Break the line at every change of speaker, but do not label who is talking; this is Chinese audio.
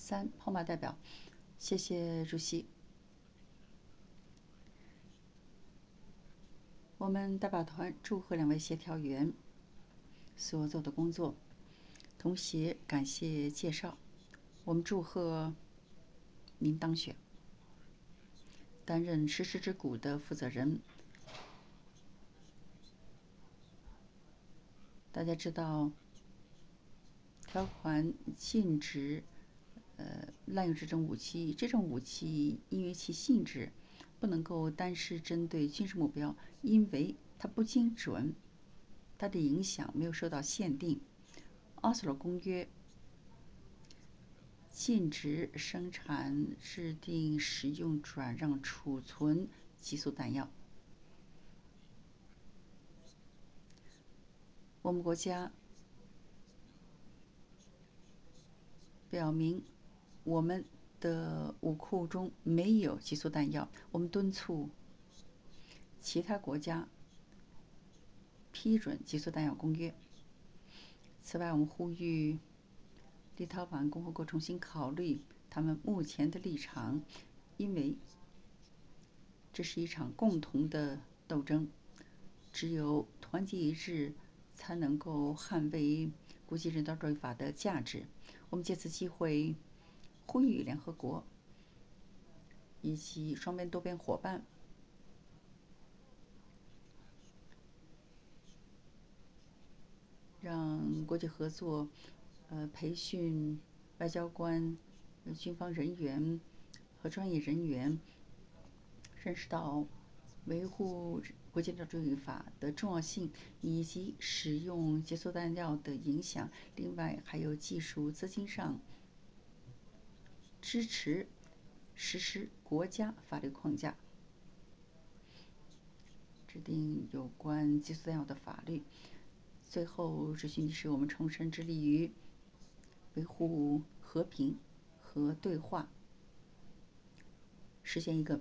3号码代表，谢谢主席。我们代表团祝贺2位协调员所做的工作，同时感谢介绍。我们祝贺您当选，担任实施之谷的负责人。大家知道，条款禁止滥用这种武器。这种武器因为其性质不能够单是针对军事目标，因为它不精准，它的影响没有受到限定。奥斯陆公约禁止生产、制定、使用、转让、储存激素弹药。我们国家表明，我们的武库中没有激素弹药。我们敦促其他国家批准激素弹药公约。此外，我们呼吁立陶宛共和国重新考虑他们目前的立场，因为这是一场共同的斗争，只有团结一致，才能够捍卫国际人道主义法的价值。我们借此机会呼吁联合国以及双边、多边伙伴，让国际合作培训外交官、军方人员和专业人员认识到维护国际人道主义法的重要性，以及使用激素弹药的影响。另外，还有技术、资金上支持实施国家法律框架，制定有关激素弹药的法律。最后，这需是我们重申致力于维护和平和对话，实现一个